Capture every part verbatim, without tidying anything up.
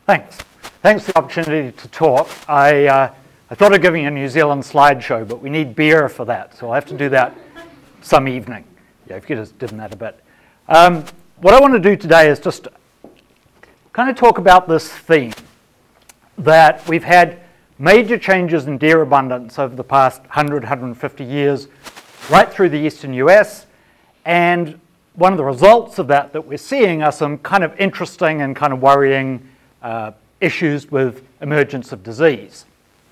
Thanks. Thanks for the opportunity to talk. I, uh, I thought of giving a New Zealand slideshow, but we need beer for that, so I'll have to do that some evening. Yeah, if you just did that a bit. Um, what I want to do today is just kind of talk about this theme that we've had major changes in deer abundance over the past one hundred, one hundred fifty years, right through the eastern U S, and one of the results of that that we're seeing are some kind of interesting and kind of worrying uh, issues with emergence of disease.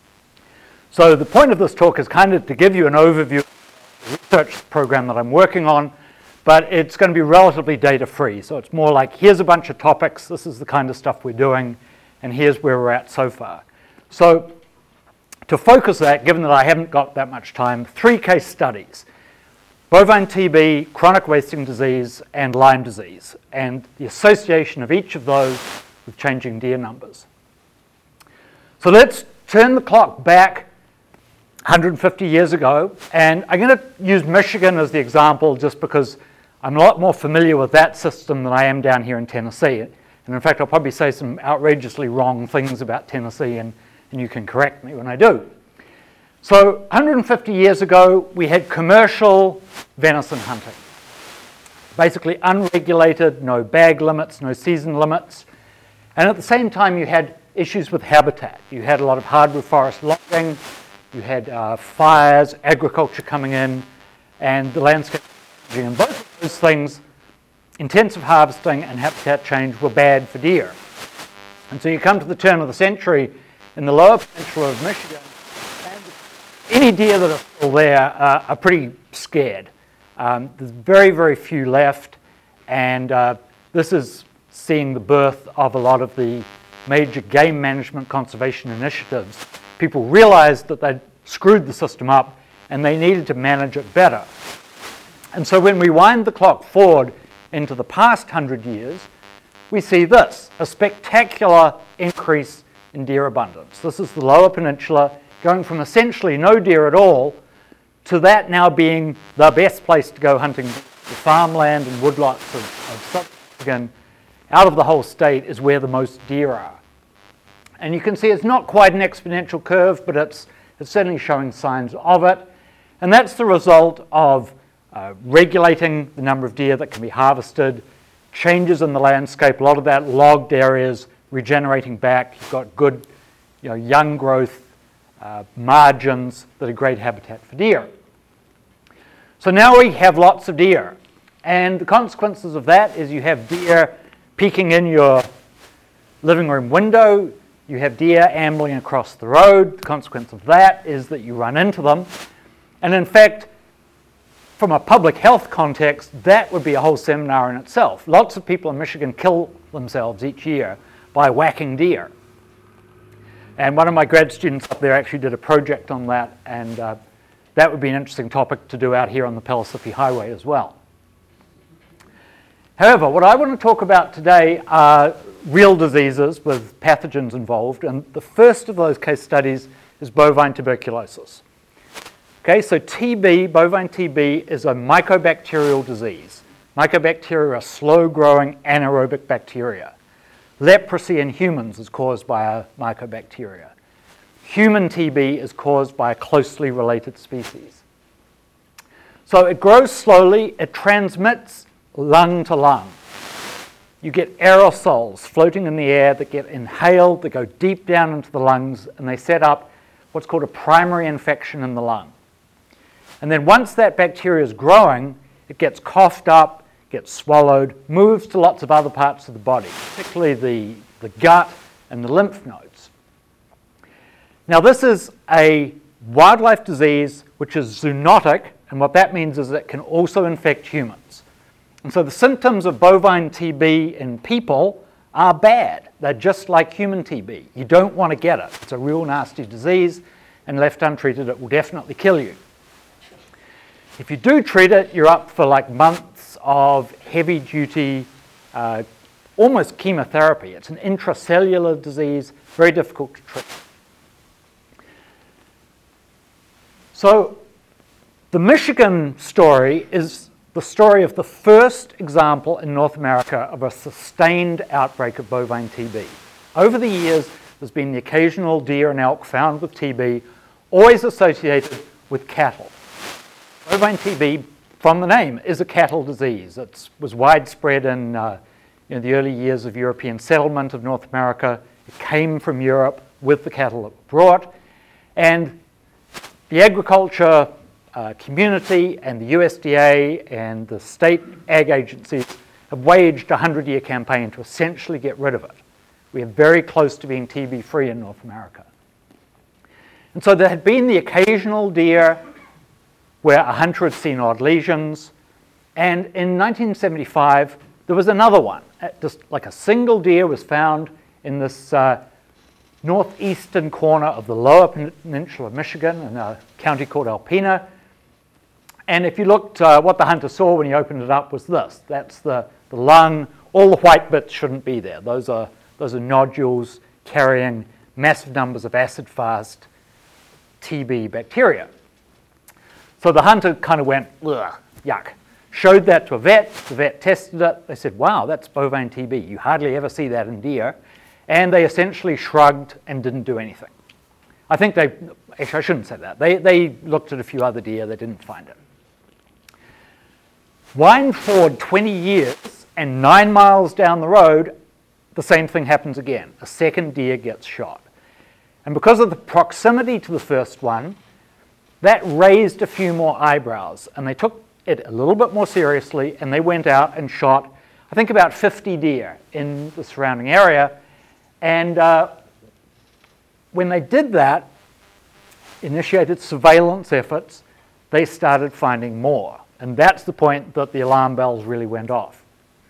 So the point of this talk is kind of to give you an overview of the research program that I'm working on, but it's going to be relatively data-free. So it's more like, here's a bunch of topics, this is the kind of stuff we're doing, and here's where we're at so far. So to focus that, given that I haven't got that much time, three case studies. Bovine T B, chronic wasting disease, and Lyme disease, and the association of each of those with changing deer numbers. So let's turn the clock back one hundred fifty years ago, and I'm going to use Michigan as the example just because I'm a lot more familiar with that system than I am down here in Tennessee. And in fact, I'll probably say some outrageously wrong things about Tennessee, and, and you can correct me when I do. So one hundred fifty years ago, we had commercial venison hunting. Basically unregulated, no bag limits, no season limits. And at the same time, you had issues with habitat. You had a lot of hardwood forest logging, you had uh, fires, agriculture coming in, and the landscape changing. And both of those things, intensive harvesting and habitat change, were bad for deer. And so you come to the turn of the century in the lower peninsula of Michigan, any deer that are still there uh, are pretty scared. Um, there's very, very few left, and uh, this is seeing the birth of a lot of the major game management conservation initiatives. People realized that they'd screwed the system up and they needed to manage it better. And so when we wind the clock forward into the past one hundred years, we see this, a spectacular increase in deer abundance. This is the lower peninsula, going from essentially no deer at all to that now being the best place to go hunting. The farmland and woodlots of, of southern Michigan, out of the whole state, is where the most deer are. And you can see it's not quite an exponential curve, but it's, it's certainly showing signs of it. And that's the result of uh, regulating the number of deer that can be harvested, changes in the landscape, a lot of that logged areas regenerating back. You've got good, you know, young growth Uh, margins that are great habitat for deer. So now we have lots of deer, and the consequences of that is you have deer peeking in your living room window, you have deer ambling across the road. The consequence of that is that you run into them, and in fact, from a public health context, that would be a whole seminar in itself. Lots of people in Michigan kill themselves each year by whacking deer. And one of my grad students up there actually did a project on that, and uh, that would be an interesting topic to do out here on the Pellissippi Highway as well. However, what I want to talk about today are real diseases with pathogens involved, and the first of those case studies is bovine tuberculosis. Okay, so T B, bovine T B, is a mycobacterial disease. Mycobacteria are slow-growing anaerobic bacteria. Leprosy in humans is caused by a mycobacteria. Human T B is caused by a closely related species. So it grows slowly, it transmits lung to lung. You get aerosols floating in the air that get inhaled, that go deep down into the lungs, and they set up what's called a primary infection in the lung. And then once that bacteria is growing, it gets coughed up, gets swallowed, moves to lots of other parts of the body, particularly the, the gut and the lymph nodes. Now this is a wildlife disease which is zoonotic, and what that means is it can also infect humans. And so the symptoms of bovine T B in people are bad. They're just like human T B. You don't want to get it. It's a real nasty disease, and left untreated it will definitely kill you. If you do treat it, you're up for like months of heavy-duty, uh, almost chemotherapy. It's an intracellular disease, very difficult to treat. So the Michigan story is the story of the first example in North America of a sustained outbreak of bovine T B. over the years, there's been the occasional deer and elk found with T B, always associated with cattle. Bovine T B, from the name, is a cattle disease. It was widespread in uh, you know, the early years of European settlement of North America. It came from Europe with the cattle that were brought. And the agriculture uh, community and the U S D A and the state ag agencies have waged a hundred-year campaign to essentially get rid of it. We are very close to being T B-free in North America. And so there had been the occasional deer where a hunter had seen odd lesions, and in nineteen seventy-five there was another one. Just like a single deer was found in this uh, northeastern corner of the lower peninsula of Michigan in a county called Alpena. And if you looked, uh, what the hunter saw when he opened it up was this. That's the, the lung. All the white bits shouldn't be there. Those are, those are nodules carrying massive numbers of acid-fast T B bacteria. So the hunter kind of went, ugh, yuck. Showed that to a vet. The vet tested it. They said, wow, that's bovine T B. You hardly ever see that in deer. And they essentially shrugged and didn't do anything. I think they, actually I shouldn't say that. They, they looked at a few other deer. They didn't find it. Wind forward twenty years, and nine miles down the road, the same thing happens again. A second deer gets shot. And because of the proximity to the first one, that raised a few more eyebrows. And they took it a little bit more seriously, and they went out and shot, I think, about fifty deer in the surrounding area. And uh, when they did that, initiated surveillance efforts, they started finding more. And that's the point that the alarm bells really went off.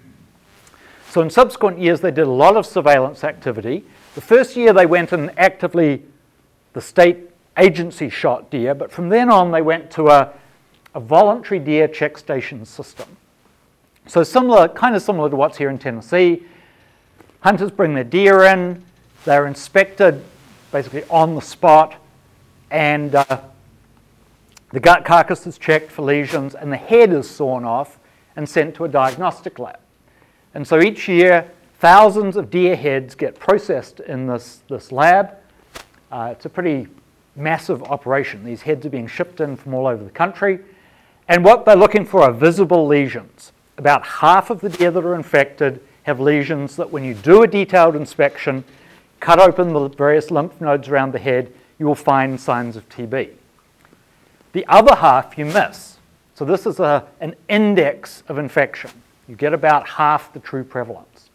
So in subsequent years, they did a lot of surveillance activity. The first year they went and actively, the state agency shot deer, but from then on they went to a, a voluntary deer check station system. So similar, kind of similar to what's here in Tennessee. Hunters bring their deer in, they're inspected basically on the spot, and uh, the gut carcass is checked for lesions, and the head is sawn off and sent to a diagnostic lab. And so each year, thousands of deer heads get processed in this, this lab. Uh, it's a pretty massive operation. These heads are being shipped in from all over the country. And what they're looking for are visible lesions. About half of the deer that are infected have lesions that when you do a detailed inspection, cut open the various lymph nodes around the head, you will find signs of T B. The other half you miss. So this is a, an index of infection. You get about half the true prevalence.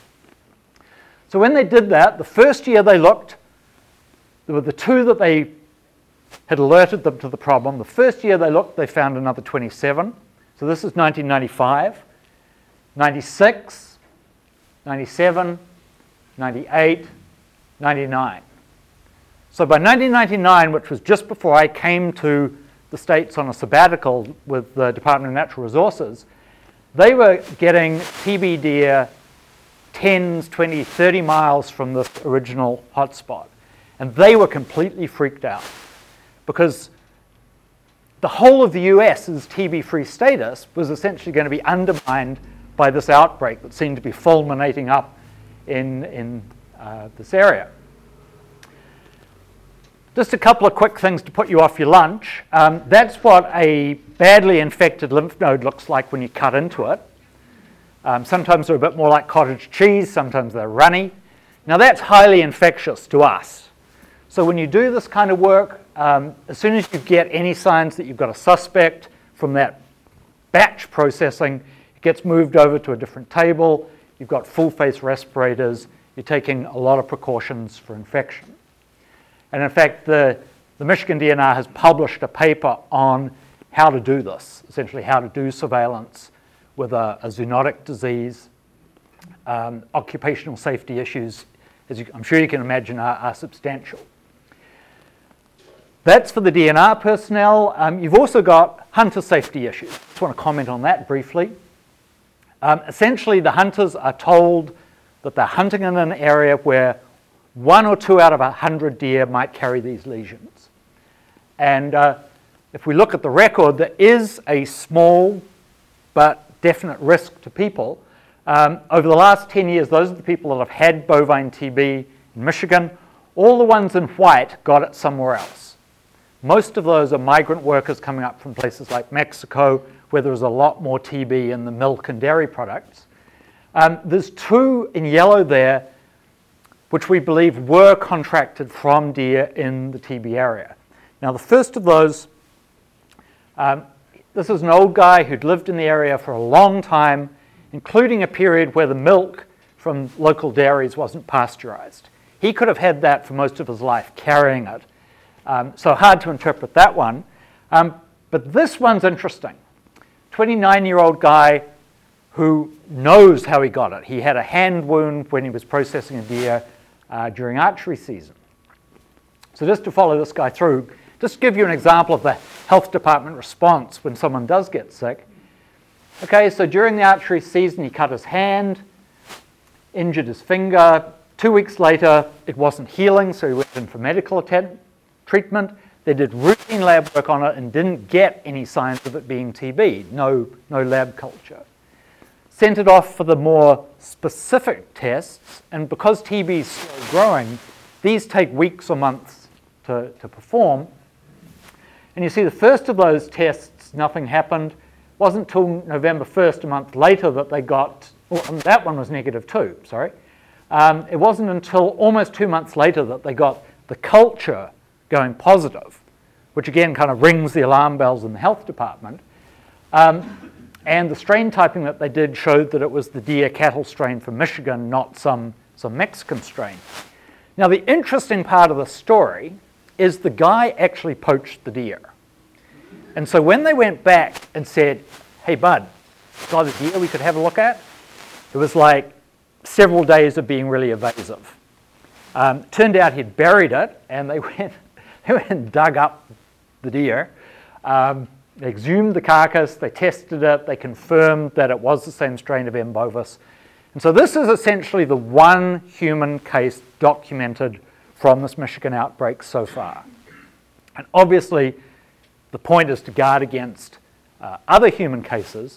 So when they did that, the first year they looked, there were the two that they had alerted them to the problem. The first year they looked, they found another twenty-seven. So this is nineteen ninety-five, ninety-six, ninety-seven, ninety-eight, ninety-nine. So by nineteen ninety-nine, which was just before I came to the States on a sabbatical with the Department of Natural Resources, they were getting T B deer tens, twenty, thirty miles from this original hotspot. And they were completely freaked out because the whole of the U S's T B-free status was essentially going to be undermined by this outbreak that seemed to be fulminating up in, in uh, this area. Just a couple of quick things to put you off your lunch. Um, that's what a badly infected lymph node looks like when you cut into it. Um, sometimes they're a bit more like cottage cheese, sometimes they're runny. Now that's highly infectious to us. So when you do this kind of work, um, as soon as you get any signs that you've got a suspect from that batch processing, it gets moved over to a different table. You've got full face respirators. You're taking a lot of precautions for infection. And in fact, the, the Michigan D N R has published a paper on how to do this, essentially how to do surveillance with a, a zoonotic disease. Um, occupational safety issues, as you, I'm sure you can imagine, are, are substantial. That's for the D N R personnel. Um, you've also got hunter safety issues. I just want to comment on that briefly. Um, essentially, the hunters are told that they're hunting in an area where one or two out of a hundred deer might carry these lesions. And uh, if we look at the record, there is a small but definite risk to people. Um, over the last ten years, those are the people that have had bovine T B in Michigan. All the ones in white got it somewhere else. Most of those are migrant workers coming up from places like Mexico, where there's a lot more T B in the milk and dairy products. Um, there's two in yellow there, which we believe were contracted from deer in the T B area. Now, the first of those, um, this is an old guy who'd lived in the area for a long time, including a period where the milk from local dairies wasn't pasteurized. He could have had that for most of his life, carrying it. Um, so hard to interpret that one. Um, but this one's interesting. twenty-nine-year-old guy who knows how he got it. He had a hand wound when he was processing a deer uh, during archery season. So just to follow this guy through, just to give you an example of the health department response when someone does get sick. Okay, so during the archery season, he cut his hand, injured his finger. Two weeks later, it wasn't healing, so he went in for medical attend- treatment. They did routine lab work on it and didn't get any signs of it being T B, no, no lab culture. Sent it off for the more specific tests, and because T B is slow growing, these take weeks or months to, to perform. And you see the first of those tests, nothing happened. Wasn't until November first, a month later, that they got, well, that one was negative too, sorry. Um, it wasn't until almost two months later that they got the culture going positive, which again kind of rings the alarm bells in the health department. Um, and the strain typing that they did showed that it was the deer cattle strain from Michigan, not some, some Mexican strain. Now, the interesting part of the story is the guy actually poached the deer. And so when they went back and said, hey, bud, got a deer we could have a look at? It was like several days of being really evasive. Um, turned out he'd buried it, and they went, they went and dug up the deer. Um, they exhumed the carcass, they tested it, they confirmed that it was the same strain of M. bovis. And so this is essentially the one human case documented from this Michigan outbreak so far. And obviously, the point is to guard against uh, other human cases.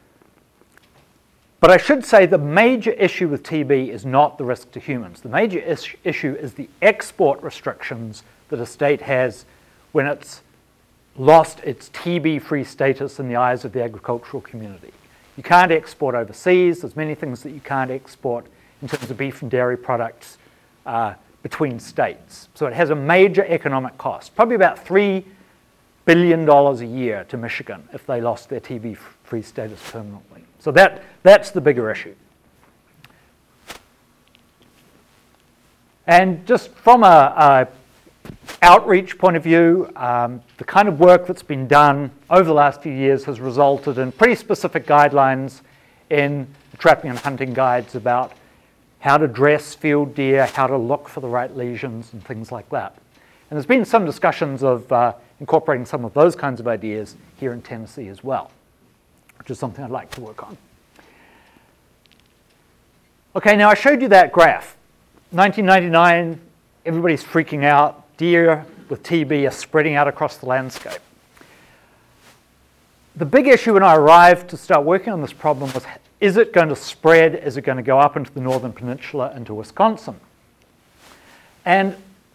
But I should say the major issue with T B is not the risk to humans. The major is- issue is the export restrictions that a state has when it's lost its T B-free status in the eyes of the agricultural community. You can't export overseas. There's many things that you can't export in terms of beef and dairy products uh, between states. So it has a major economic cost, probably about three billion dollars a year to Michigan if they lost their T B-free status permanently. So that, that's the bigger issue. And just from a, a outreach point of view, um, the kind of work that's been done over the last few years has resulted in pretty specific guidelines in trapping and hunting guides about how to dress field deer, how to look for the right lesions and things like that. And there's been some discussions of uh, incorporating some of those kinds of ideas here in Tennessee as well, which is something I'd like to work on. Okay, now I showed you that graph. nineteen ninety-nine, everybody's freaking out. Deer with T B are spreading out across the landscape. The big issue when I arrived to start working on this problem was, is it going to spread? Is it going to go up into the northern peninsula, into Wisconsin? And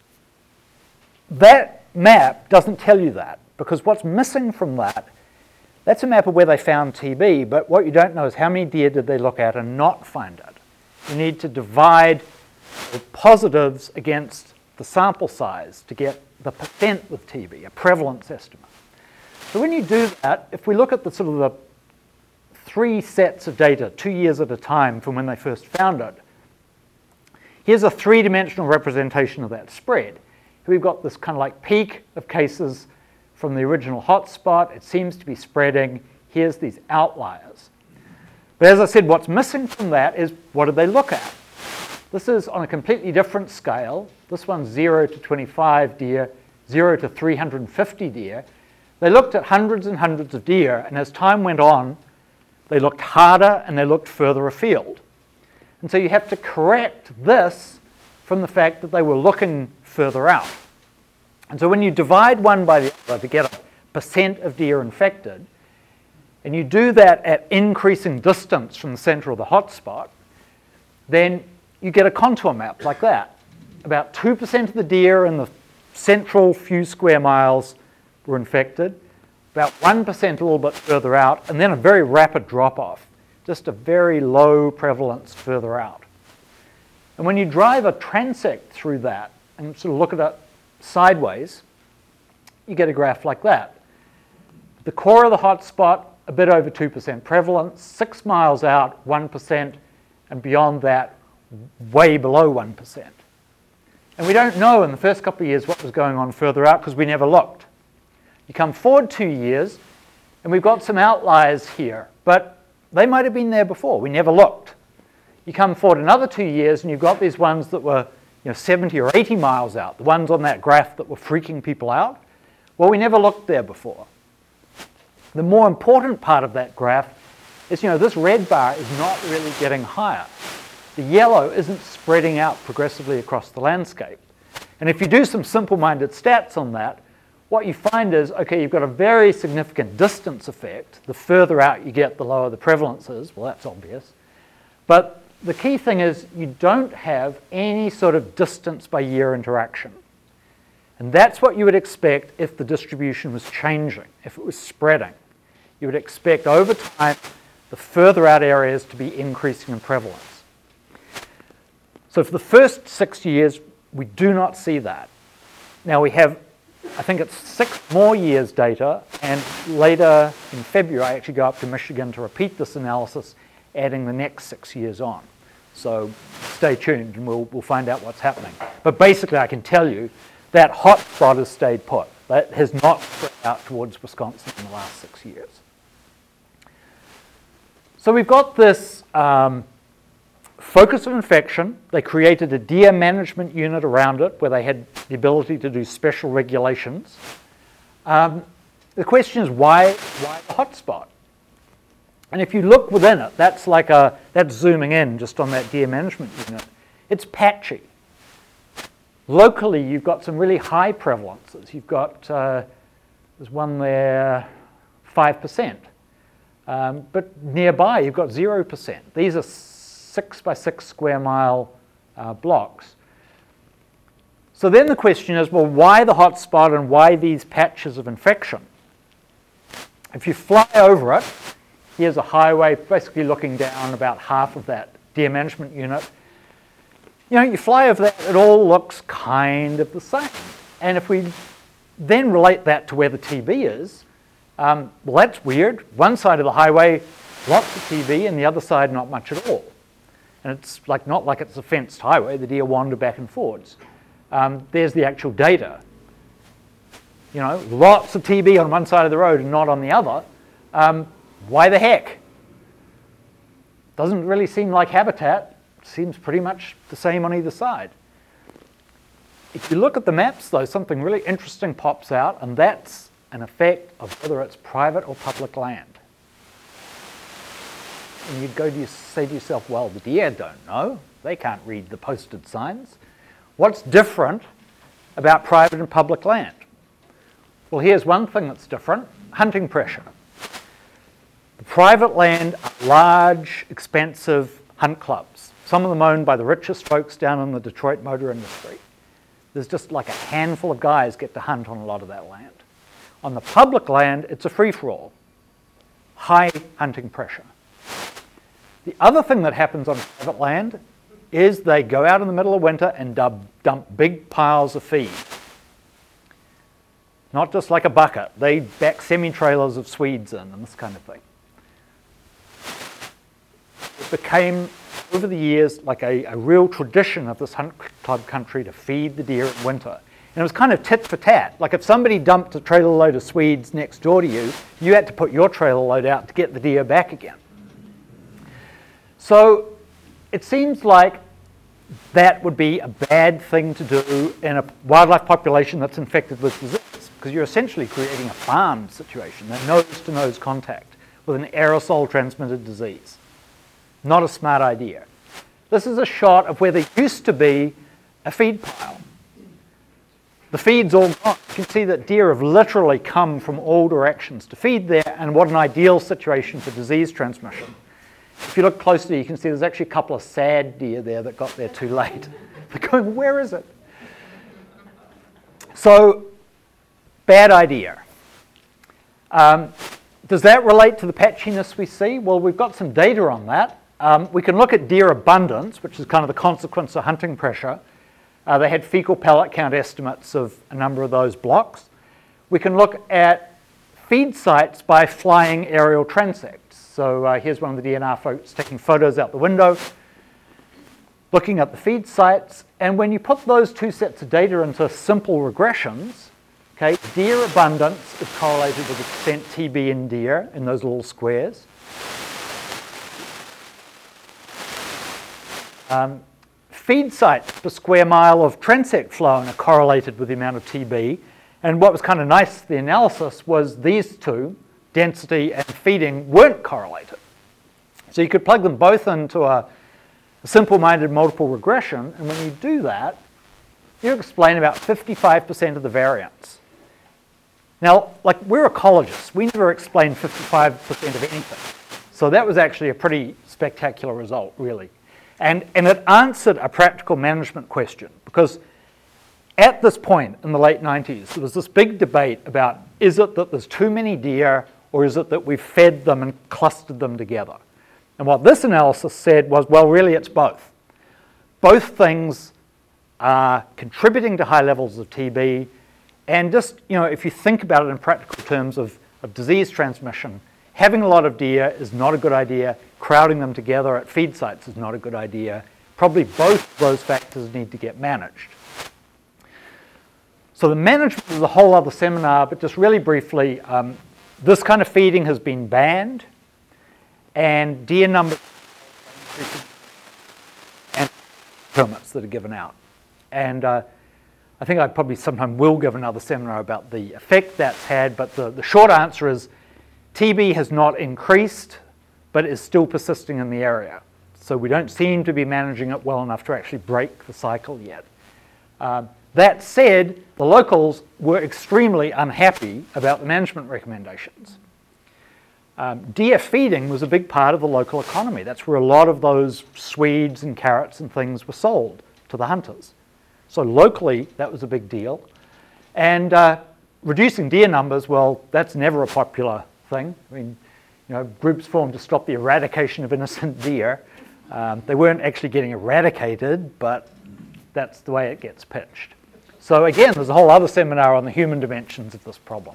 that map doesn't tell you that, because what's missing from that, that's a map of where they found T B, but what you don't know is how many deer did they look at and not find it. You need to divide the positives against the sample size to get the percent with T B, a prevalence estimate. So when you do that, if we look at the sort of the three sets of data, two years at a time from when they first found it, here's a three-dimensional representation of that spread. We've got this kind of like peak of cases from the original hotspot. It seems to be spreading. Here's these outliers. But as I said, what's missing from that is what did they look at? This is on a completely different scale. This one's zero to twenty-five deer, zero to three hundred fifty deer. They looked at hundreds and hundreds of deer, and as time went on, they looked harder and they looked further afield. And so you have to correct this from the fact that they were looking further out. And so when you divide one by the other to get a percent of deer infected, and you do that at increasing distance from the center of the hotspot, then you get a contour map like that. About two percent of the deer in the central few square miles were infected, about one percent a little bit further out, and then a very rapid drop-off, just a very low prevalence further out. And when you drive a transect through that and sort of look at it sideways, you get a graph like that. The core of the hotspot, a bit over two percent prevalence, six miles out, one percent, and beyond that, way below one percent. And we don't know in the first couple of years what was going on further out because we never looked. You come forward two years, and we've got some outliers here, but they might have been there before. We never looked. You come forward another two years, and you've got these ones that were you know, seventy or eighty miles out, the ones on that graph that were freaking people out. Well, we never looked there before. The more important part of that graph is, you know, this red bar is not really getting higher. The yellow isn't spreading out progressively across the landscape. And if you do some simple-minded stats on that, what you find is, okay, you've got a very significant distance effect. The further out you get, the lower the prevalence is. Well, that's obvious. But the key thing is you don't have any sort of distance by year interaction. And that's what you would expect if the distribution was changing, if it was spreading. You would expect over time the further out areas to be increasing in prevalence. So for the first six years, we do not see that. Now we have, I think it's six more years data, and later in February I actually go up to Michigan to repeat this analysis, adding the next six years on. So stay tuned and we'll, we'll find out what's happening. But basically I can tell you that hotspot has stayed put. That has not spread out towards Wisconsin in the last six years. So we've got this um, focus of infection. They created a deer management unit around it where they had the ability to do special regulations. Um, the question is why, why the hotspot? And if you look within it, that's like a, that's zooming in just on that deer management unit. It's patchy. Locally, you've got some really high prevalences. You've got, uh, there's one there, five percent. Um, but nearby, you've got zero percent. These are six by six square mile uh, blocks. So then the question is, well, why the hotspot and why these patches of infection? If you fly over it, here's a highway basically looking down about half of that deer management unit. You know, you fly over that, it all looks kind of the same. And if we then relate that to where the T B is, um, well, that's weird. One side of the highway, lots of T B, and the other side, not much at all. And it's like not like it's a fenced highway. The deer wander back and forwards. Um, there's the actual data. You know, lots of T B on one side of the road and not on the other. Um, why the heck? Doesn't really seem like habitat. Seems pretty much the same on either side. If you look at the maps, though, something really interesting pops out, and that's an effect of whether it's private or public land. And you'd go to say to yourself, well, the deer don't know. They can't read the posted signs. What's different about private and public land? Well, here's one thing that's different, hunting pressure. The private land are large, expensive hunt clubs, some of them owned by the richest folks down in the Detroit motor industry. There's just like a handful of guys get to hunt on a lot of that land. On the public land, it's a free-for-all, high hunting pressure. The other thing that happens on private land is they go out in the middle of winter and dump, dump big piles of feed. Not just like a bucket. They back semi-trailers of Swedes in and this kind of thing. It became, over the years, like a, a real tradition of this hunt club country to feed the deer in winter. And it was kind of tit for tat. Like if somebody dumped a trailer load of Swedes next door to you, you had to put your trailer load out to get the deer back again. So it seems like that would be a bad thing to do in a wildlife population that's infected with disease, because you're essentially creating a farm situation, a nose-to-nose contact with an aerosol transmitted disease. Not a smart idea. This is a shot of where there used to be a feed pile. the feed's all gone. You can see that deer have literally come from all directions to feed there, and what an ideal situation for disease transmission. If you look closely, you can see there's actually a couple of sad deer there that got there too late. They're going, where is it? So, bad idea. Um, does that relate to the patchiness we see? Well, we've got some data on that. Um, we can look at deer abundance, which is kind of the consequence of hunting pressure. Uh, they had fecal pellet count estimates of a number of those blocks. We can look at feed sites by flying aerial transects. So uh, here's one of the D N R folks taking photos out the window, looking at the feed sites, and when you put those two sets of data into simple regressions, okay, deer abundance is correlated with the percent T B in deer in those little squares. Um, feed sites per square mile of transect flown are correlated with the amount of T B, and what was kind of nice, the analysis, was these two, density and feeding, weren't correlated. So you could plug them both into a, a simple-minded multiple regression, and when you do that, you explain about fifty-five percent of the variance. Now, like, we're ecologists. We never explain fifty-five percent of anything. So that was actually a pretty spectacular result, really. And, and it answered a practical management question, because at this point in the late nineties, there was this big debate about, is it that there's too many deer, or is it that we've fed them and clustered them together? And what this analysis said was, well, really it's both. Both things are contributing to high levels of T B, and just, you know, if you think about it in practical terms of, of disease transmission, having a lot of deer is not a good idea. Crowding them together at feed sites is not a good idea. Probably both of those factors need to get managed. So the management is a whole other seminar, but just really briefly, um, this kind of feeding has been banned, and deer numbers and permits that are given out. And uh, I think I probably sometime will give another seminar about the effect that's had, but the, the short answer is T B has not increased, but is still persisting in the area. So we don't seem to be managing it well enough to actually break the cycle yet. Uh, that said, the locals were extremely unhappy about the management recommendations. Um, deer feeding was a big part of the local economy. That's where a lot of those swedes and carrots and things were sold to the hunters. So locally, that was a big deal. And uh, reducing deer numbers, well, that's never a popular thing. I mean, you know, groups formed to stop the eradication of innocent deer. Um, they weren't actually getting eradicated, but that's the way it gets pitched. So again, there's a whole other seminar on the human dimensions of this problem.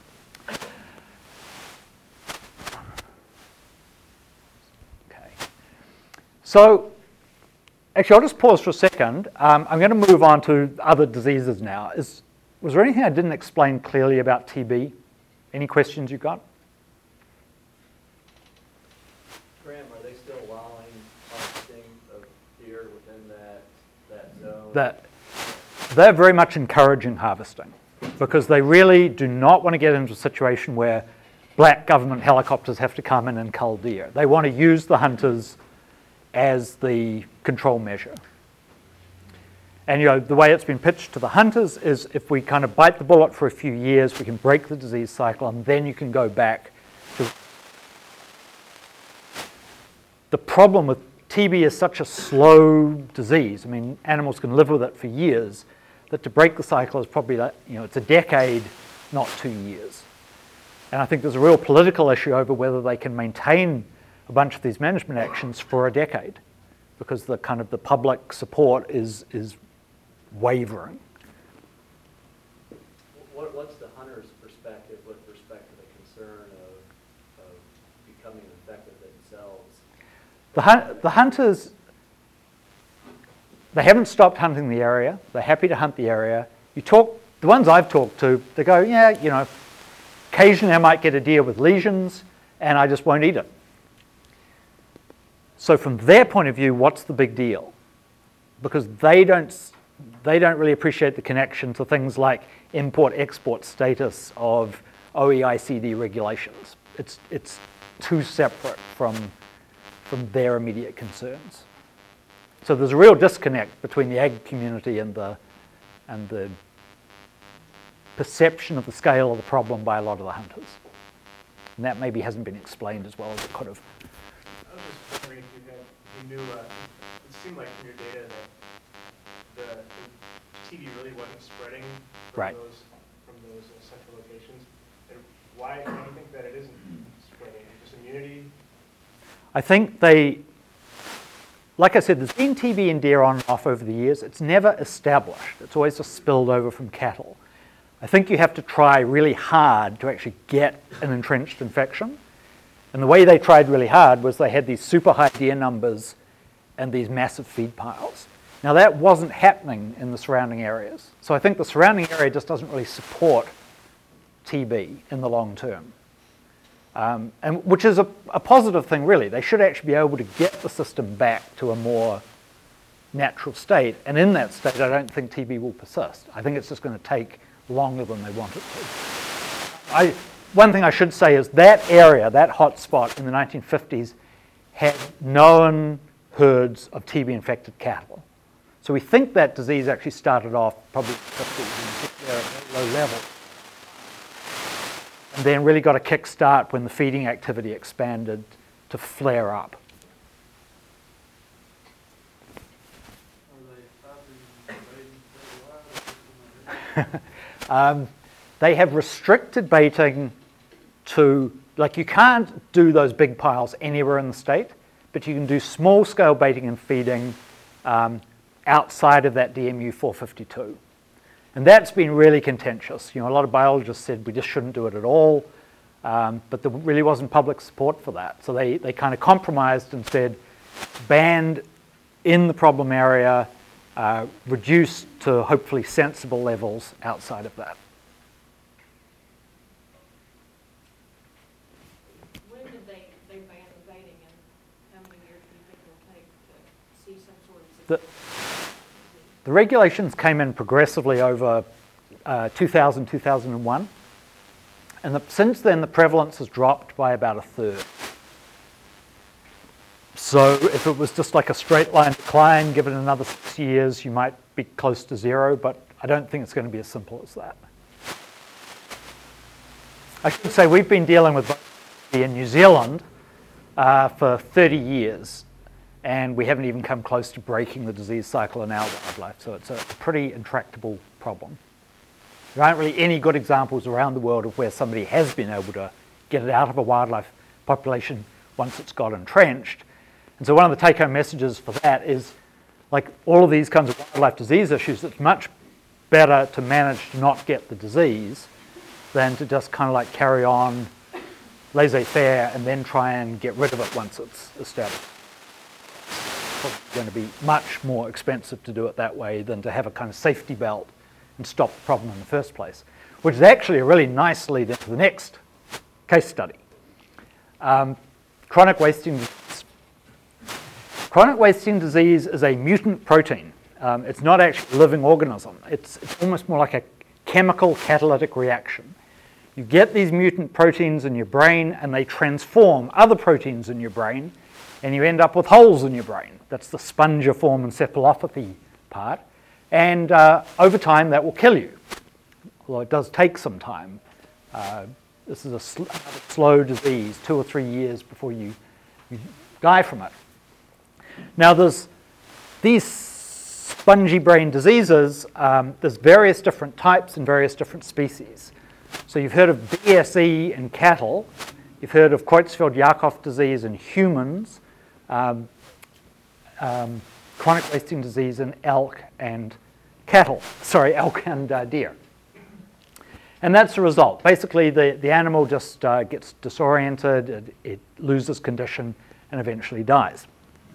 Okay. So actually, I'll just pause for a second. Um, I'm going to move on to other diseases now. Is, was there anything I didn't explain clearly about T B? Any questions you got? Graham, are they still allowing harvesting of deer within that, that zone? That they're very much encouraging harvesting, because they really do not want to get into a situation where black government helicopters have to come in and cull deer. They want to use the hunters as the control measure. And you know, the way it's been pitched to the hunters is if we kind of bite the bullet for a few years, we can break the disease cycle, and then you can go back to... The problem with T B is such a slow disease. I mean, animals can live with it for years, that to break the cycle is probably, like, you know, it's a decade, not two years. And I think there's a real political issue over whether they can maintain a bunch of these management actions for a decade, because the kind of the public support is is wavering. What, what's the hunter's perspective with respect to the concern of, of becoming infected themselves? The, hun- the hunters, they haven't stopped hunting the area. They're happy to hunt the area. You talk, the ones I've talked to, they go, yeah, you know, occasionally I might get a deer with lesions and I just won't eat it. So from their point of view, what's the big deal? Because they don't, they don't really appreciate the connection to things like import-export status of O E I C D regulations. It's, it's too separate from, from their immediate concerns. So there's a real disconnect between the ag community and the, and the perception of the scale of the problem by a lot of the hunters. And that maybe hasn't been explained as well as it could have. I was just wondering if you had, you knew, uh, it seemed like from your data that the, the T B really wasn't spreading from Right. those from those uh, central locations. And why, why do you think that it isn't spreading? Just immunity? I think they, like I said, there's been T B in deer on and off over the years. It's never established. It's always just spilled over from cattle. I think you have to try really hard to actually get an entrenched infection. And the way they tried really hard was they had these super high deer numbers and these massive feed piles. Now that wasn't happening in the surrounding areas. So I think the surrounding area just doesn't really support T B in the long term. Um, and which is a, a positive thing really. They should actually be able to get the system back to a more natural state. And in that state, I don't think T B will persist. I think it's just going to take longer than they want it to. I, one thing I should say is that area, that hot spot in the nineteen fifties, had known herds of T B infected cattle. So we think that disease actually started off probably in the fifties at a very low level. And then really got a kick start when the feeding activity expanded to flare up. um, they have restricted baiting to, like you can't do those big piles anywhere in the state, but you can do small scale baiting and feeding um, outside of that D M U four fifty-two. And that's been really contentious. You know, a lot of biologists said we just shouldn't do it at all, um, but there really wasn't public support for that. So they, they kind of compromised and said banned in the problem area, uh, reduced to hopefully sensible levels outside of that. When did they, they ban the baiting, and how many years do you think it'll take to see some sort of The, The regulations came in progressively over uh, two thousand, two thousand one, and the, since then the prevalence has dropped by about a third. So if it was just like a straight line decline, given another six years, you might be close to zero, but I don't think it's going to be as simple as that. I should say we've been dealing with in New Zealand uh, for thirty years. And we haven't even come close to breaking the disease cycle in our wildlife. So it's a pretty intractable problem. There aren't really any good examples around the world of where somebody has been able to get it out of a wildlife population once it's got entrenched. And so one of the take-home messages for that is, like all of these kinds of wildlife disease issues, it's much better to manage to not get the disease than to just kind of like carry on laissez-faire and then try and get rid of it once it's established. Probably going to be much more expensive to do it that way than to have a kind of safety belt and stop the problem in the first place, which is actually a really nice lead into the next case study. Um, chronic wasting disease. Chronic wasting disease is a mutant protein. Um, it's not actually a living organism. It's, it's almost more like a chemical catalytic reaction. You get these mutant proteins in your brain and they transform other proteins in your brain, and you end up with holes in your brain. That's the spongiform encephalopathy part. And uh, over time, that will kill you, although it does take some time. Uh, this is a sl- slow disease, two or three years before you, you die from it. Now, there's these spongy brain diseases, um, there's various different types and various different species. So you've heard of B S E in cattle, you've heard of Creutzfeldt-Jakob disease in humans, Um, um, chronic wasting disease in elk and cattle, sorry, elk and uh, deer. And that's the result. Basically, the, the animal just uh, gets disoriented, it, it loses condition, and eventually dies.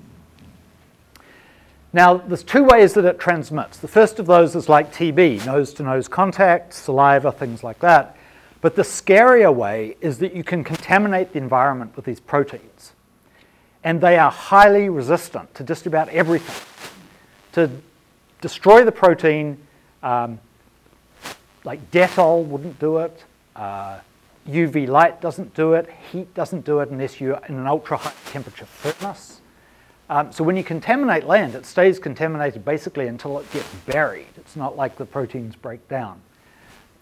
Now, there's two ways that it transmits. The first of those is like T B, nose-to-nose contact, saliva, things like that. But the scarier way is that you can contaminate the environment with these proteins. And they are highly resistant to just about everything. To destroy the protein, um, like Dettol wouldn't do it, uh, U V light doesn't do it, heat doesn't do it unless you're in an ultra high temperature furnace. Um, so when you contaminate land, it stays contaminated basically until it gets buried. It's not like the proteins break down.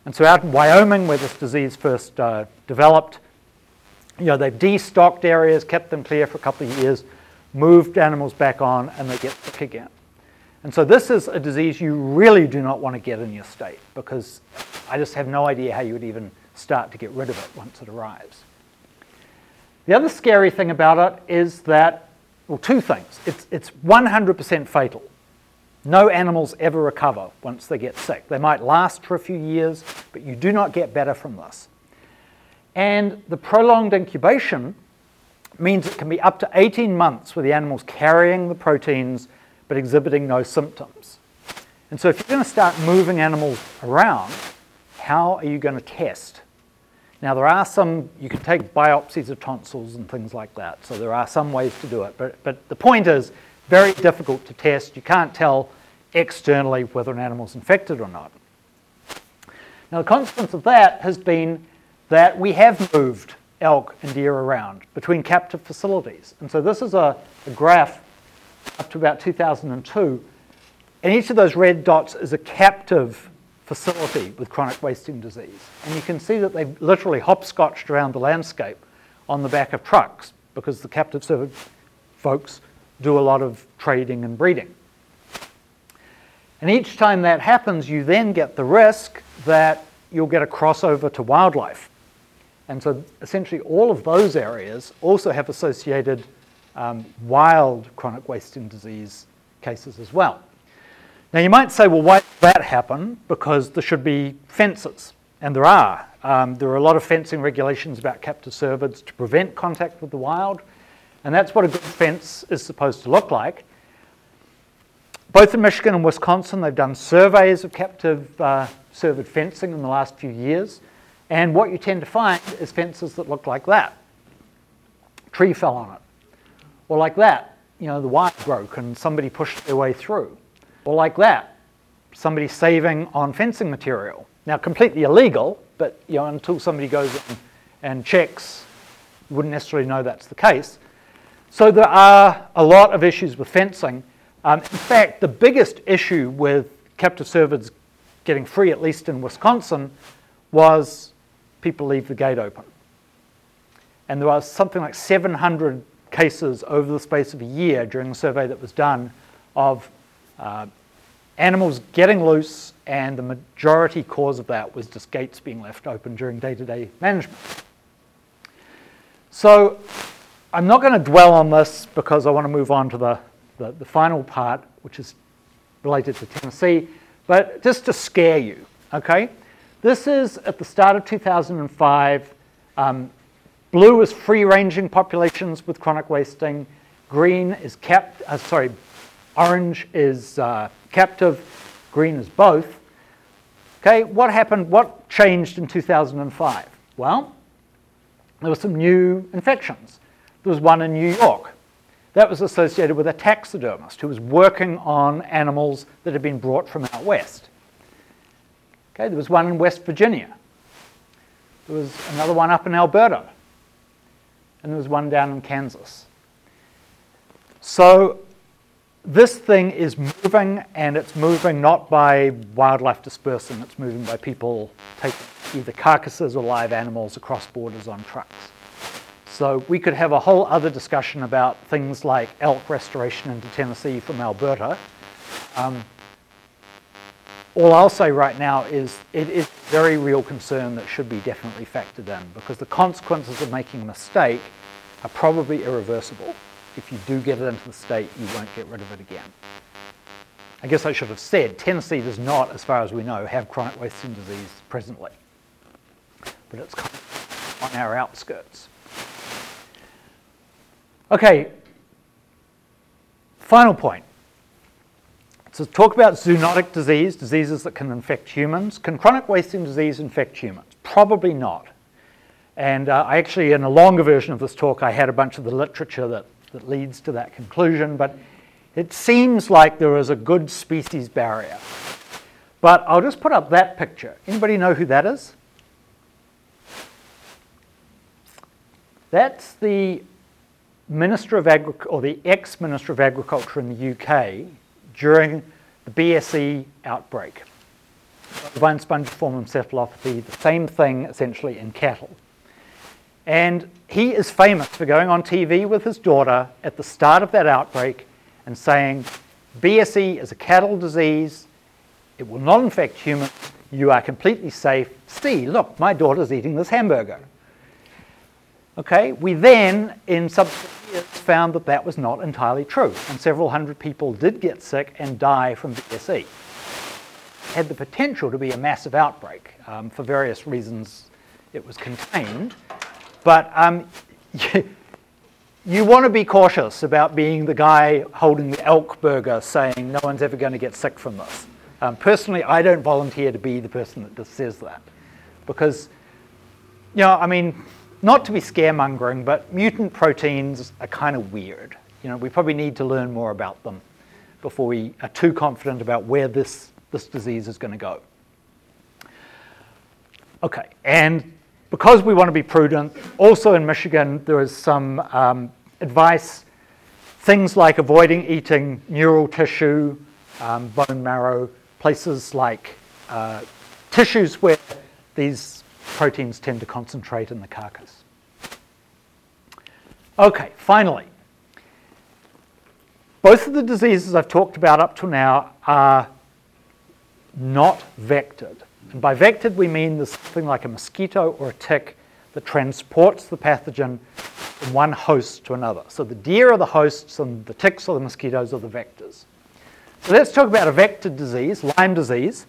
And so out in Wyoming, where this disease first uh, developed, you know, they've destocked areas, kept them clear for a couple of years, moved animals back on, and they get sick again. And so this is a disease you really do not want to get in your state, because I just have no idea how you would even start to get rid of it once it arrives. The other scary thing about it is that, well, two things. It's, it's one hundred percent fatal. No animals ever recover once they get sick. They might last for a few years, but you do not get better from this. And the prolonged incubation means it can be up to eighteen months where the animal's carrying the proteins but exhibiting no symptoms. And so if you're going to start moving animals around, how are you going to test? Now there are some, you can take biopsies of tonsils and things like that, so there are some ways to do it, but, but the point is, very difficult to test. You can't tell externally whether an animal's infected or not. Now the consequence of that has been that we have moved elk and deer around between captive facilities. And so this is a, a graph up to about two thousand two, and each of those red dots is a captive facility with chronic wasting disease. And you can see that they've literally hopscotched around the landscape on the back of trucks because the captive servant folks do a lot of trading and breeding. And each time that happens, you then get the risk that you'll get a crossover to wildlife. And so essentially all of those areas also have associated um, wild chronic wasting disease cases as well. Now you might say, well, why did that happen? Because there should be fences, and there are. Um, there are a lot of fencing regulations about captive cervids to prevent contact with the wild, and that's what a good fence is supposed to look like. Both in Michigan and Wisconsin, they've done surveys of captive uh, cervid fencing in the last few years, and what you tend to find is fences that look like that. Tree fell on it, or like that, you know, the wire broke and somebody pushed their way through. Or like that, somebody saving on fencing material. Now, completely illegal, but you know, until somebody goes in and checks, you wouldn't necessarily know that's the case. So there are a lot of issues with fencing. Um, in fact, the biggest issue with captive cervids getting free, at least in Wisconsin, was people leave the gate open. And there was something like seven hundred cases over the space of a year during the survey that was done of Uh, animals getting loose, and the majority cause of that was just gates being left open during day-to-day management. So I'm not going to dwell on this because I want to move on to the, the, the final part, which is related to Tennessee, but just to scare you, okay? This is at the start of two thousand five. Um, blue is free-ranging populations with chronic wasting. Green is capped, uh, sorry, orange is uh, captive, green is both. Okay, what happened, what changed in two thousand five? Well, there were some new infections. There was one in New York. That was associated with a taxidermist who was working on animals that had been brought from out west. Okay, there was one in West Virginia. There was another one up in Alberta. And there was one down in Kansas. So this thing is moving, and it's moving not by wildlife dispersing, it's moving by people taking either carcasses or live animals across borders on trucks. So we could have a whole other discussion about things like elk restoration into Tennessee from Alberta. Um, all I'll say right now is it is a very real concern that should be definitely factored in, because the consequences of making a mistake are probably irreversible. If you do get it into the state, you won't get rid of it again. I guess I should have said, Tennessee does not, as far as we know, have chronic wasting disease presently. But it's kind of on our outskirts. Okay, final point. So talk about zoonotic disease, diseases that can infect humans. Can chronic wasting disease infect humans? Probably not. And uh, I actually, in a longer version of this talk, I had a bunch of the literature that that leads to that conclusion, but it seems like there is a good species barrier. But I'll just put up that picture. Anybody know who that is? That's the Minister of Agriculture, or the ex-Minister of Agriculture in the U K during the B S E outbreak. bovine spongiform encephalopathy, the same thing essentially in cattle. And he is famous for going on T V with his daughter at the start of that outbreak and saying, B S E is a cattle disease, it will not infect humans, you are completely safe. See, look, my daughter's eating this hamburger. Okay, we then, in subsequent years, found that that was not entirely true, and several hundred people did get sick and die from B S E. It had the potential to be a massive outbreak. Um, for various reasons, it was contained. But um, you, you want to be cautious about being the guy holding the elk burger saying no one's ever going to get sick from this. Um, personally, I don't volunteer to be the person that just says that. Because, you know, I mean, not to be scaremongering, but mutant proteins are kind of weird. You know, we probably need to learn more about them before we are too confident about where this, this disease is going to go. Okay, and because we want to be prudent, also in Michigan there is some um, advice, things like avoiding eating neural tissue, um, bone marrow, places like uh, tissues where these proteins tend to concentrate in the carcass. Okay, finally, both of the diseases I've talked about up to now are not vectored. And by vectored, we mean there's something like a mosquito or a tick that transports the pathogen from one host to another. So the deer are the hosts and the ticks or the mosquitoes are the vectors. So let's talk about a vectored disease, Lyme disease.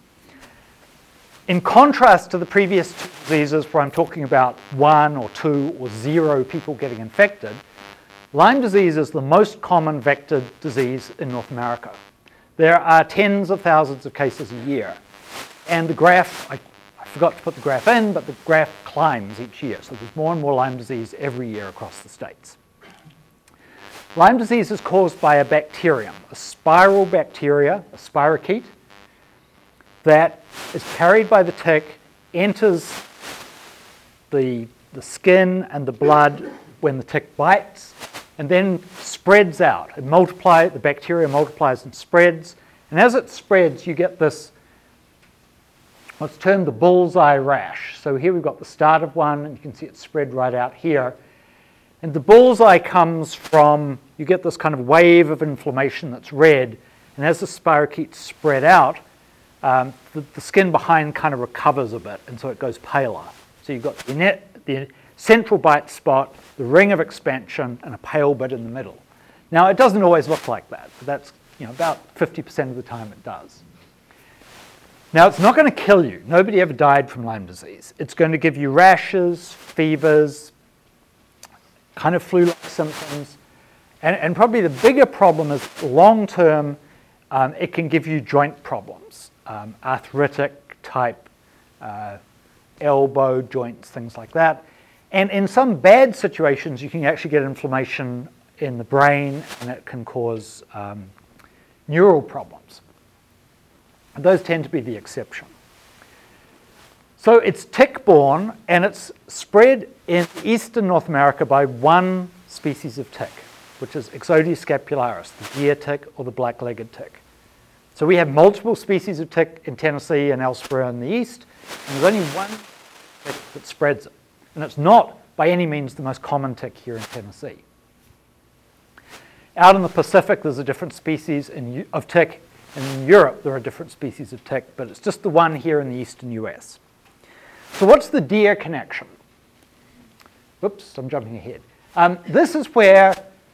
In contrast to the previous two diseases where I'm talking about one or two or zero people getting infected, Lyme disease is the most common vectored disease in North America. There are tens of thousands of cases a year. And the graph, I, I forgot to put the graph in, but the graph climbs each year. So there's more and more Lyme disease every year across the states. Lyme disease is caused by a bacterium, a spiral bacteria, a spirochete, that is carried by the tick, enters the, the skin and the blood when the tick bites, and then spreads out. It multiplies, the bacteria multiplies and spreads, and as it spreads, you get this what's termed the bullseye rash. So here we've got the start of one, and you can see it spread right out here. And the bullseye comes from, you get this kind of wave of inflammation that's red, and as the spirochetes spread out, um, the, the skin behind kind of recovers a bit, and so it goes paler. So you've got the, net, the central bite spot, the ring of expansion, and a pale bit in the middle. Now, it doesn't always look like that, but that's, you know, about fifty percent of the time it does. Now, it's not going to kill you. Nobody ever died from Lyme disease. It's going to give you rashes, fevers, kind of flu-like symptoms. And, and probably the bigger problem is long-term, um, it can give you joint problems, um, arthritic type, uh, elbow joints, things like that. And in some bad situations, you can actually get inflammation in the brain, and it can cause um, neural problems. And those tend to be the exception. So it's tick-borne, and it's spread in eastern North America by one species of tick, which is Ixodes scapularis, the deer tick or the black-legged tick. So we have multiple species of tick in Tennessee and elsewhere in the east, and there's only one tick that spreads it. And it's not by any means the most common tick here in Tennessee. Out in the Pacific, there's a different species in, of tick. And in Europe, there are different species of tick, but it's just the one here in the eastern U S. So what's the deer connection? Whoops, I'm jumping ahead. Um, this is where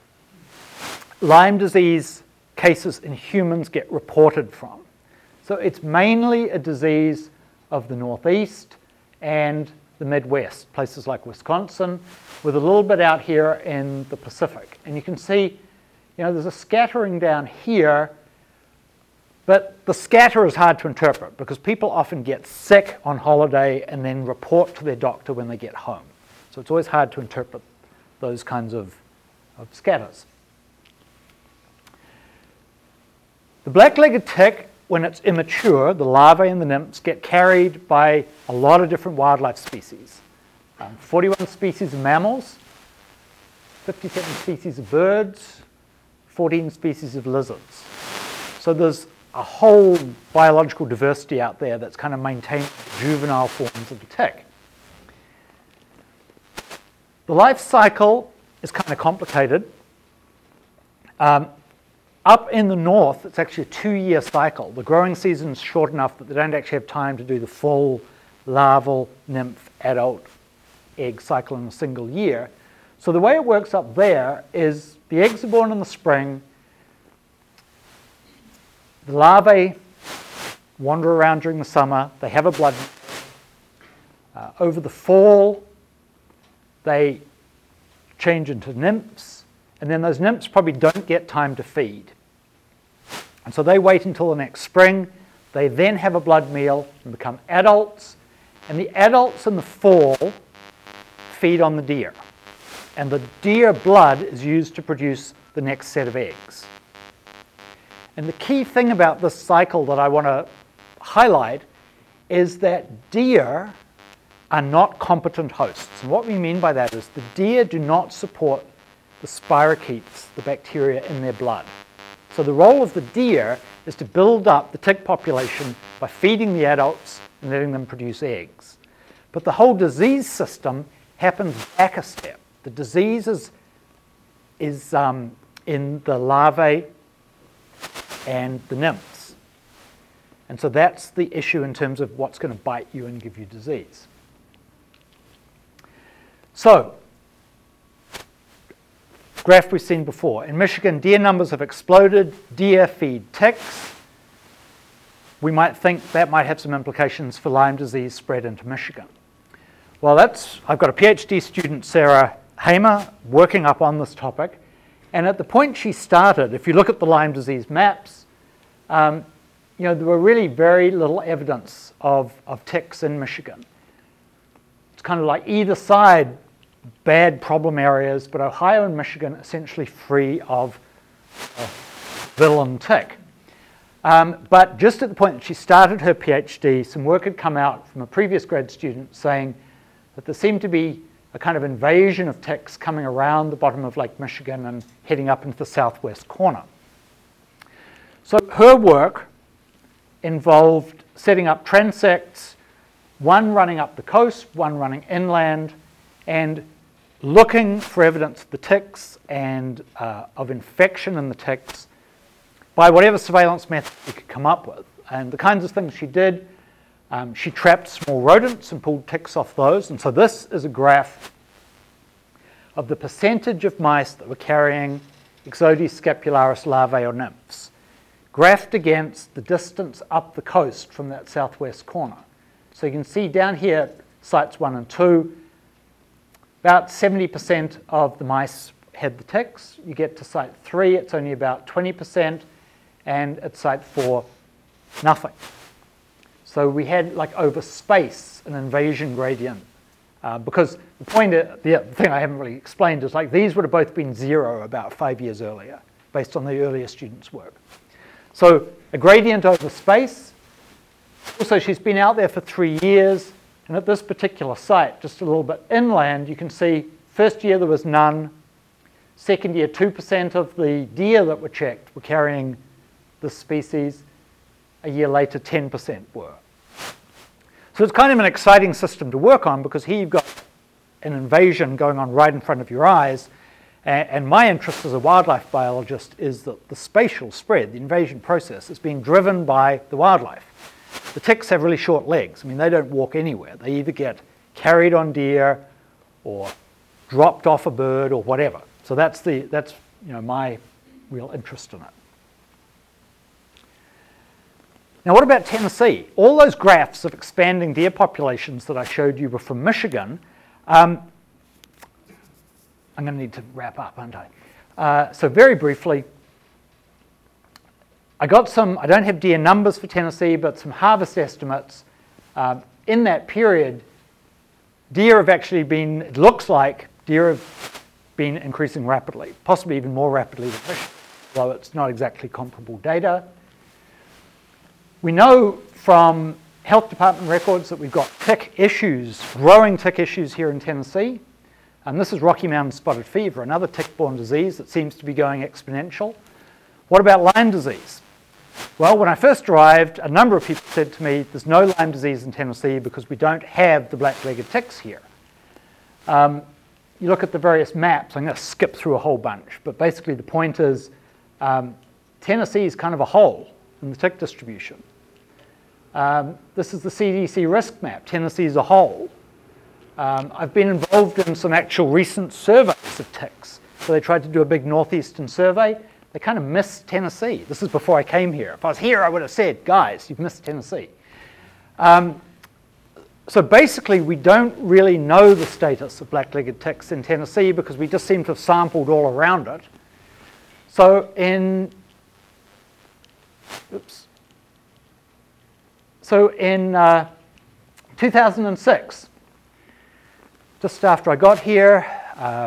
Lyme disease cases in humans get reported from. So it's mainly a disease of the Northeast and the Midwest, places like Wisconsin, with a little bit out here in the Pacific. And you can see, you know, there's a scattering down here. But the scatter is hard to interpret because people often get sick on holiday and then report to their doctor when they get home. So it's always hard to interpret those kinds of, of scatters. The black-legged tick, when it's immature, the larvae and the nymphs get carried by a lot of different wildlife species. Um, forty-one species of mammals, fifty-seven species of birds, fourteen species of lizards. So there's a whole biological diversity out there that's kind of maintaining juvenile forms of the tick. The life cycle is kind of complicated. Um, up in the north, it's actually a two-year cycle. The growing season is short enough that they don't actually have time to do the full larval, nymph, adult, egg cycle in a single year. So the way it works up there is the eggs are born in the spring, the larvae wander around during the summer, they have a blood. Uh, over the fall, they change into nymphs, and then those nymphs probably don't get time to feed. And so they wait until the next spring, they then have a blood meal and become adults, and the adults in the fall feed on the deer. And the deer blood is used to produce the next set of eggs. And the key thing about this cycle that I want to highlight is that deer are not competent hosts. And what we mean by that is the deer do not support the spirochetes, the bacteria in their blood. So the role of the deer is to build up the tick population by feeding the adults and letting them produce eggs. But the whole disease system happens back a step. The disease is, is um, in the larvae and the nymphs. And so that's the issue in terms of what's going to bite you and give you disease. So, graph we've seen before. In Michigan, deer numbers have exploded. Deer feed ticks. We might think that might have some implications for Lyme disease spread into Michigan. Well, that's, I've got a PhD student, Sarah Hamer, working up on this topic. And at the point she started, if you look at the Lyme disease maps, um, you know, there were really very little evidence of, of ticks in Michigan. It's kind of like either side, bad problem areas, but Ohio and Michigan essentially free of uh, villain tick. Um, but just at the point that she started her PhD, some work had come out from a previous grad student saying that there seemed to be a kind of invasion of ticks coming around the bottom of Lake Michigan and heading up into the southwest corner. So her work involved setting up transects, one running up the coast, one running inland, and looking for evidence of the ticks and uh, of infection in the ticks by whatever surveillance method we could come up with. And the kinds of things she did, um, she trapped small rodents and pulled ticks off those. And so this is a graph of the percentage of mice that were carrying Ixodes scapularis larvae or nymphs, graphed against the distance up the coast from that southwest corner. So you can see down here, sites one and two, about seventy percent of the mice had the ticks. You get to site three, it's only about twenty percent, and at site four, nothing. So we had, like, over space, an invasion gradient. Uh, because the point, uh, the thing I haven't really explained is, like, these would have both been zero about five years earlier, based on the earlier students' work. So a gradient over space. Also, she's been out there for three years. And at this particular site, just a little bit inland, you can see first year there was none. Second year, two percent of the deer that were checked were carrying this species. A year later, ten percent were. So it's kind of an exciting system to work on because here you've got an invasion going on right in front of your eyes. And, and my interest as a wildlife biologist is that the spatial spread, the invasion process, is being driven by the wildlife. The ticks have really short legs. I mean, they don't walk anywhere. They either get carried on deer or dropped off a bird or whatever. So that's, the, that's you know, my real interest in it. Now, what about Tennessee? All those graphs of expanding deer populations that I showed you were from Michigan. Um, I'm going to need to wrap up, aren't I? Uh, so very briefly, I got some, I don't have deer numbers for Tennessee, but some harvest estimates. Uh, in that period, deer have actually been, it looks like deer have been increasing rapidly, possibly even more rapidly than Michigan, though it's not exactly comparable data. We know from health department records that we've got tick issues, growing tick issues here in Tennessee. And this is Rocky Mountain spotted fever, another tick-borne disease that seems to be going exponential. What about Lyme disease? Well, when I first arrived, a number of people said to me, there's no Lyme disease in Tennessee because we don't have the black-legged ticks here. Um, you look at the various maps, I'm going to skip through a whole bunch, but basically the point is um, Tennessee is kind of a hole in the tick distribution. Um, this is the C D C risk map. Tennessee is a hole. Um, I've been involved in some actual recent surveys of ticks. So they tried to do a big northeastern survey. They kind of missed Tennessee. This is before I came here. If I was here, I would have said, guys, you've missed Tennessee. Um, so basically, we don't really know the status of black-legged ticks in Tennessee because we just seem to have sampled all around it. So in, oops. So in uh, two thousand six, just after I got here, uh,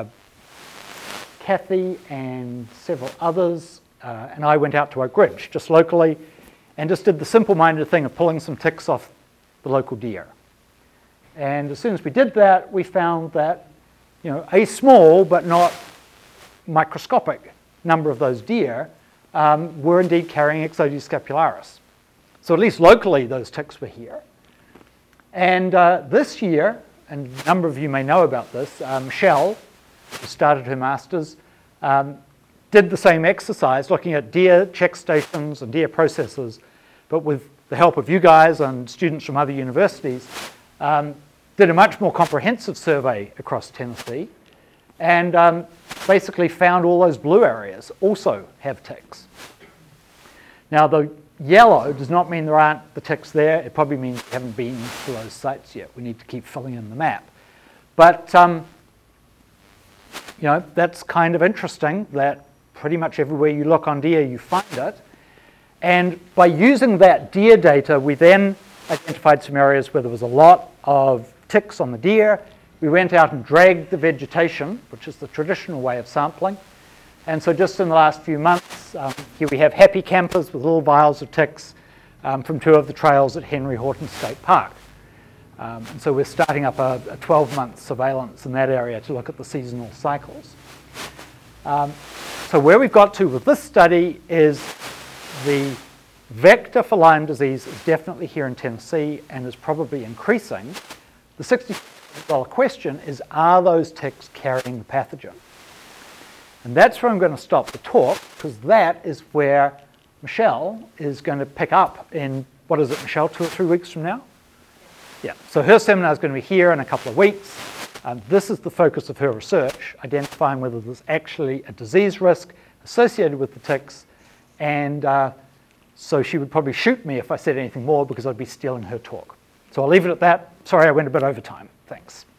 Kathy and several others uh, and I went out to Oak Ridge, just locally, and just did the simple-minded thing of pulling some ticks off the local deer. And as soon as we did that, we found that, you know, a small but not microscopic number of those deer um, were indeed carrying Ixodes scapularis. So at least locally, those ticks were here. And uh, this year, and a number of you may know about this, uh, Michelle, who started her master's, um, did the same exercise, looking at deer check stations and deer processes, but with the help of you guys and students from other universities, um, did a much more comprehensive survey across Tennessee, and um, basically found all those blue areas also have ticks. Now, the yellow does not mean there aren't the ticks there. It probably means we haven't been to those sites yet. We need to keep filling in the map. But um, you know, that's kind of interesting that pretty much everywhere you look on deer, you find it. And by using that deer data, we then identified some areas where there was a lot of ticks on the deer. We went out and dragged the vegetation, which is the traditional way of sampling. And so just in the last few months, um, here we have happy campers with little vials of ticks um, from two of the trails at Henry Horton State Park. Um, and so we're starting up a twelve-month surveillance in that area to look at the seasonal cycles. Um, so where we've got to with this study is the vector for Lyme disease is definitely here in Tennessee and is probably increasing. The sixty thousand dollar question is, are those ticks carrying the pathogen? And that's where I'm going to stop the talk, because that is where Michelle is going to pick up in, what is it, Michelle, two or three weeks from now? Yeah, so her seminar is going to be here in a couple of weeks. Um, this is the focus of her research, identifying whether there's actually a disease risk associated with the ticks. And uh, so she would probably shoot me if I said anything more because I'd be stealing her talk. So I'll leave it at that. Sorry, I went a bit over time. Thanks.